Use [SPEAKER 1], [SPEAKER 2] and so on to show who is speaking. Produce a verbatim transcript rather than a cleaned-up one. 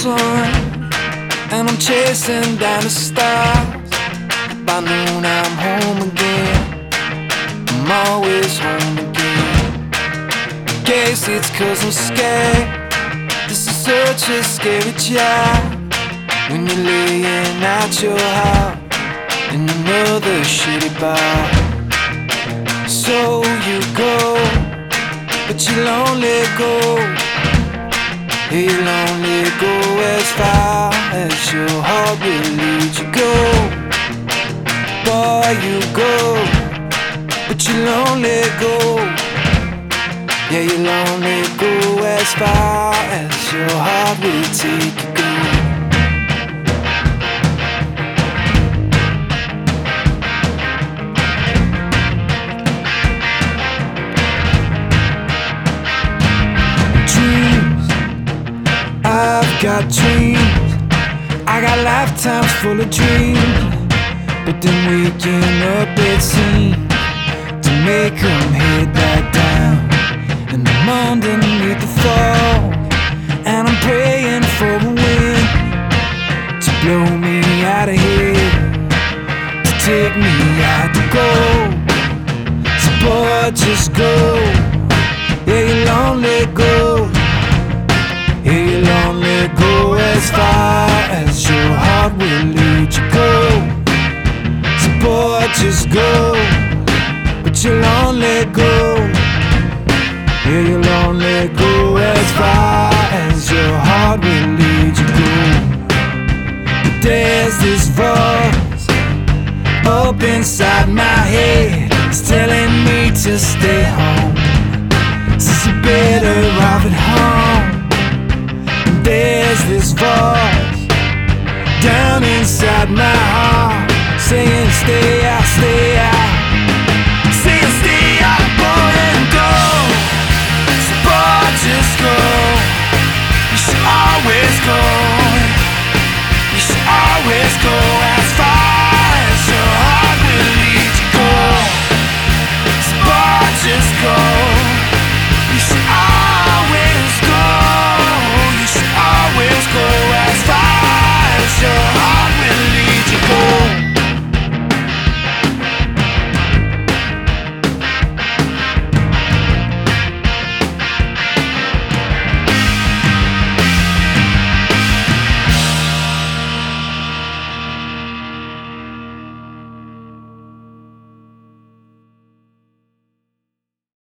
[SPEAKER 1] sun, and I'm chasing down the stars. By noon I'm home again, I'm always home again. Guess it's 'cause I'm scared. This is such a scary job, when you're laying out your heart in another shitty bar. So you go, but you'll only go, you'll only go as far as your heart will lead you. Go, boy, you go, but you'll only go, yeah, you'll only go as far as your heart will take you. Go. I've got dreams, I got lifetimes full of dreams, but then waking up it seems to make them head back down. And I'm underneath the fog, and I'm praying for the wind to blow me out of here, to take me out to go. So boy, just go, yeah, you'll only go, yeah, you'll only go as far as your heart will lead you. Go, so boy, just go, but you'll only go, yeah, you'll only go as far as your heart will lead you. Go. But there's this voice up inside my head, it's telling me to stay home, since you're better off at home. There's this voice down inside my heart saying stay out, stay